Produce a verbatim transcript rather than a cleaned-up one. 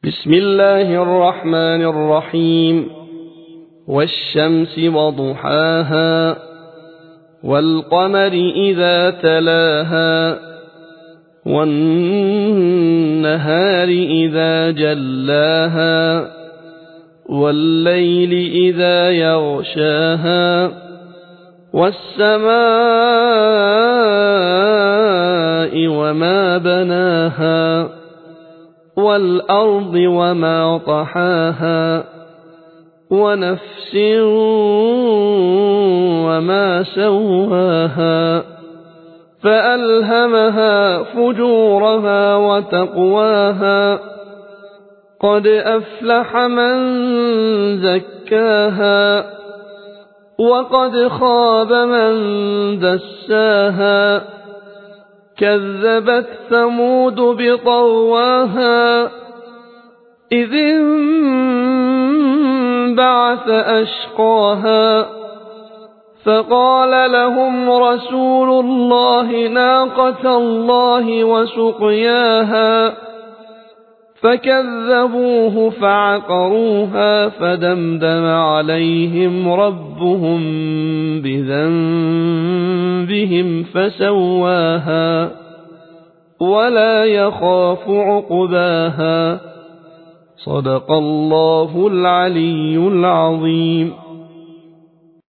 بسم الله الرحمن الرحيم والشمس وضحاها والقمر إذا تلاها والنهار إذا جلاها والليل إذا يغشاها والسماء وما بناها والأرض وما طحاها ونفس وما سواها فألهمها فجورها وتقواها قد أفلح من زكاها وقد خاب من دساها كذبت ثمود بطغواها إذ انبعث أشقاها فقال لهم رسول الله ناقة الله وسقياها فكذبوه فعقروها فدمدم عليهم ربهم بذنبهم فسواها ولا يخاف عقباها صدق الله العلي العظيم.